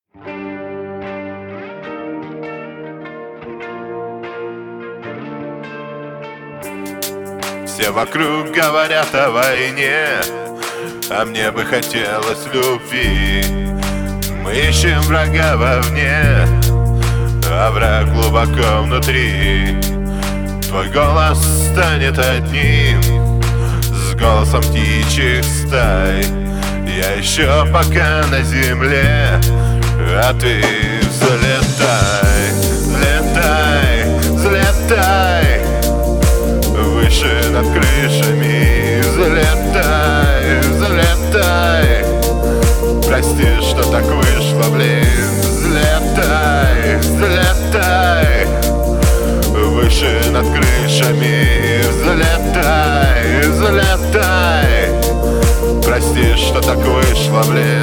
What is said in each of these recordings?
Все вокруг говорят о войне, а мне бы хотелось любви. Мы ищем врага вовне, а враг глубоко внутри. Твой голос станет одним с голосом птичьих стай. Я еще пока на земле, а ты взлетай, взлетай, взлетай выше над крышами, взлетай, взлетай. Прости, что так вышло, блин. Взлетай, взлетай выше над крышами, взлетай, взлетай. Прости, что так вышло, блин.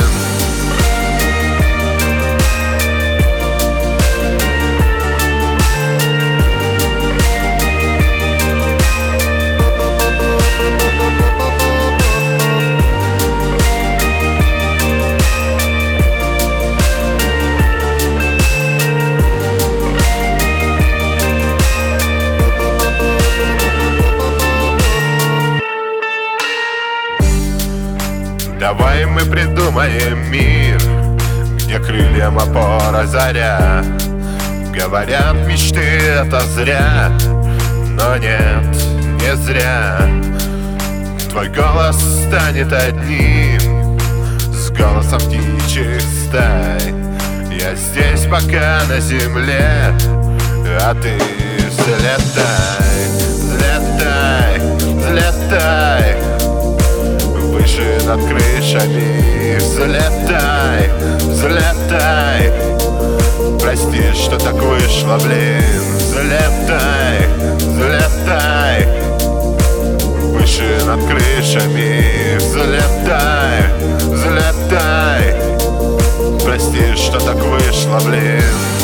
Давай мы придумаем мир, где крыльям опора заря. Говорят, мечты это зря, но нет, не зря. Твой голос станет одним с голосом птичьих стай. Я здесь пока на земле, а ты взлетай, взлетай, взлетай выше над крышами, взлетай, взлетай. Прости, что так вышло, блин. Взлетай, взлетай выше над крышами, взлетай, взлетай. Прости, что так вышло, блин.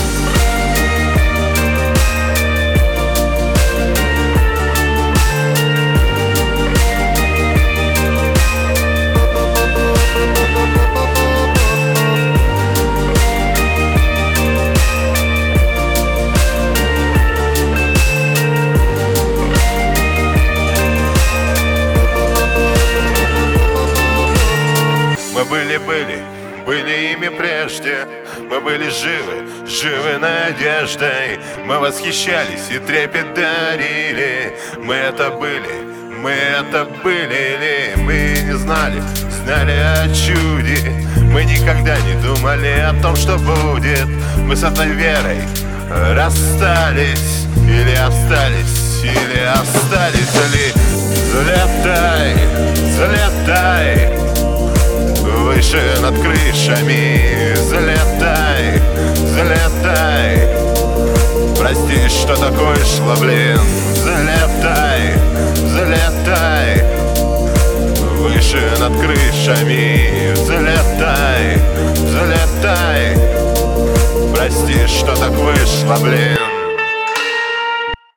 Мы были ими прежде. Мы были живы надеждой. Мы восхищались и трепет дарили. Мы это были ли? Мы не знали о чуде. Мы никогда не думали о том, что будет. Мы с этой верой расстались. Или остались ли? Взлетай, взлетай выше над крышами, взлетай, взлетай. Прости, что так вышло, блин. Взлетай, взлетай выше над крышами, взлетай, взлетай. Прости, что так вышло, блин.